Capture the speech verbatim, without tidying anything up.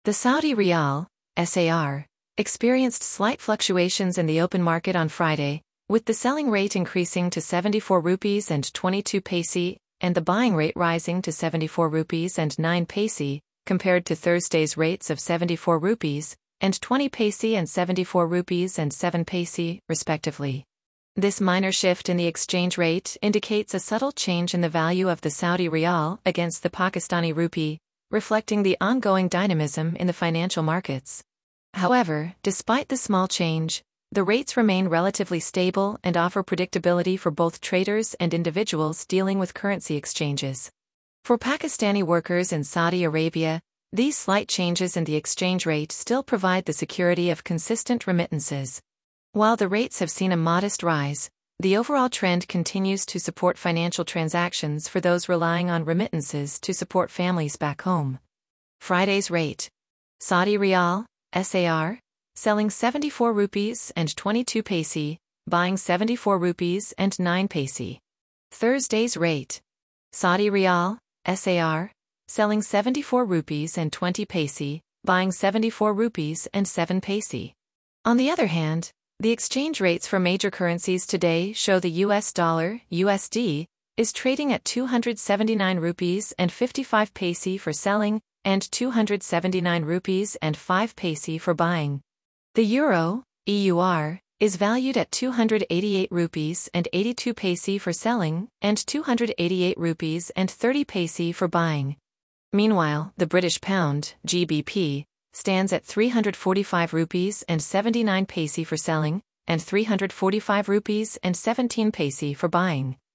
The Saudi Riyal, S A R, experienced slight fluctuations in the open market on Friday, with the selling rate increasing to seventy-four rupees and twenty-two paise and the buying rate rising to seventy-four rupees and nine paise, compared to Thursday's rates of seventy-four rupees and twenty paise and seventy-four rupees and seven paise, respectively. This minor shift in the exchange rate indicates a subtle change in the value of the Saudi Riyal against the Pakistani rupee, reflecting the ongoing dynamism in the financial markets. However, despite the small change, the rates remain relatively stable and offer predictability for both traders and individuals dealing with currency exchanges. For Pakistani workers in Saudi Arabia, these slight changes in the exchange rate still provide the security of consistent remittances. While the rates have seen a modest rise, the overall trend continues to support financial transactions for those relying on remittances to support families back home. Friday's rate. Saudi Riyal, S A R, selling seventy-four rupees and twenty-two paise, buying seventy-four rupees and nine paise. Thursday's rate. Saudi Riyal, S A R, selling seventy-four rupees and twenty paise, buying seventy-four rupees and seven paise. On the other hand, the exchange rates for major currencies today show the U S dollar, U S D, is trading at two hundred seventy-nine rupees and fifty-five paise for selling and two hundred seventy-nine rupees and five paise for buying. The euro, E U R, is valued at two hundred eighty-eight rupees and eighty-two paise for selling and two hundred eighty-eight rupees and thirty paise for buying. Meanwhile, the British pound, G B P, stands at three hundred forty-five rupees and seventy-nine paise for selling and three hundred forty-five rupees and seventeen paise for buying.